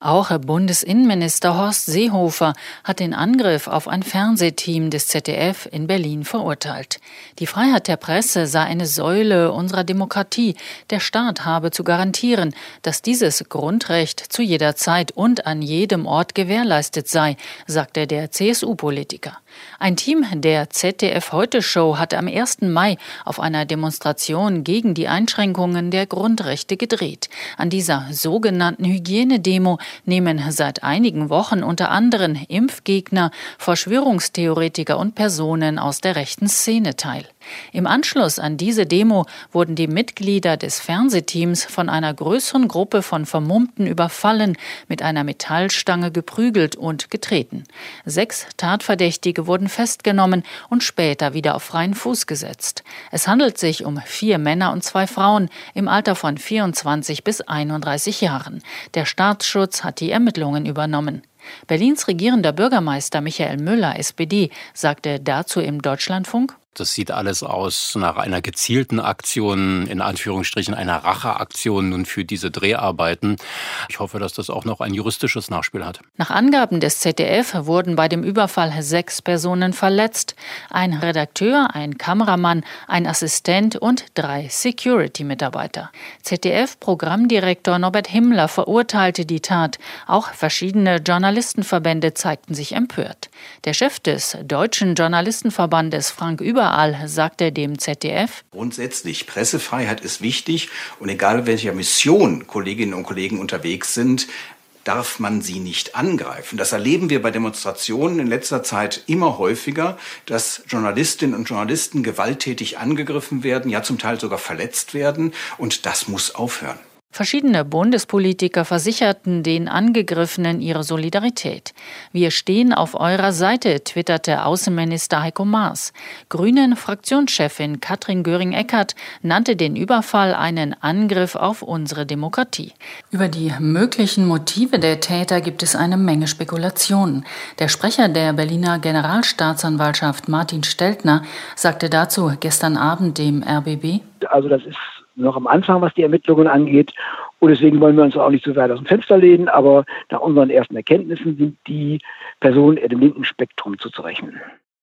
Auch Bundesinnenminister Horst Seehofer hat den Angriff auf ein Fernsehteam des ZDF in Berlin verurteilt. Die Freiheit der Presse sei eine Säule unserer Demokratie. Der Staat habe zu garantieren, dass dieses Grundrecht zu jeder Zeit und an jedem Ort gewährleistet sei, sagte der CSU-Politiker. Ein Team der ZDF-Heute-Show hatte am 1. Mai auf einer Demonstration gegen die Einschränkungen der Grundrechte gedreht. An dieser sogenannten Hygienedemo nehmen seit einigen Wochen unter anderem Impfgegner, Verschwörungstheoretiker und Personen aus der rechten Szene teil. Im Anschluss an diese Demo wurden die Mitglieder des Fernsehteams von einer größeren Gruppe von Vermummten überfallen, mit einer Metallstange geprügelt und getreten. 6 Tatverdächtige wurden festgenommen und später wieder auf freien Fuß gesetzt. Es handelt sich um 4 Männer und 2 Frauen im Alter von 24 bis 31 Jahren. Der Staatsschutz hat die Ermittlungen übernommen. Berlins regierender Bürgermeister Michael Müller, SPD, sagte dazu im Deutschlandfunk: Das sieht alles aus nach einer gezielten Aktion, in Anführungsstrichen einer Racheaktion nun für diese Dreharbeiten. Ich hoffe, dass das auch noch ein juristisches Nachspiel hat. Nach Angaben des ZDF wurden bei dem Überfall 6 Personen verletzt. Ein Redakteur, ein Kameramann, ein Assistent und 3 Security-Mitarbeiter. ZDF-Programmdirektor Norbert Himmler verurteilte die Tat. Auch verschiedene Journalistenverbände zeigten sich empört. Der Chef des Deutschen Journalistenverbandes, Frank Überall, sagte dem ZDF: Grundsätzlich, Pressefreiheit ist wichtig und egal welcher Mission Kolleginnen und Kollegen unterwegs sind, darf man sie nicht angreifen. Das erleben wir bei Demonstrationen in letzter Zeit immer häufiger, dass Journalistinnen und Journalisten gewalttätig angegriffen werden, ja zum Teil sogar verletzt werden, und das muss aufhören. Verschiedene Bundespolitiker versicherten den Angegriffenen ihre Solidarität. Wir stehen auf eurer Seite, twitterte Außenminister Heiko Maas. Grünen-Fraktionschefin Katrin Göring-Eckardt nannte den Überfall einen Angriff auf unsere Demokratie. Über die möglichen Motive der Täter gibt es eine Menge Spekulationen. Der Sprecher der Berliner Generalstaatsanwaltschaft Martin Steltner sagte dazu gestern Abend dem RBB: Also das ist noch am Anfang, was die Ermittlungen angeht. Und deswegen wollen wir uns auch nicht so weit aus dem Fenster lehnen. Aber nach unseren ersten Erkenntnissen sind die Personen eher dem linken Spektrum zuzurechnen.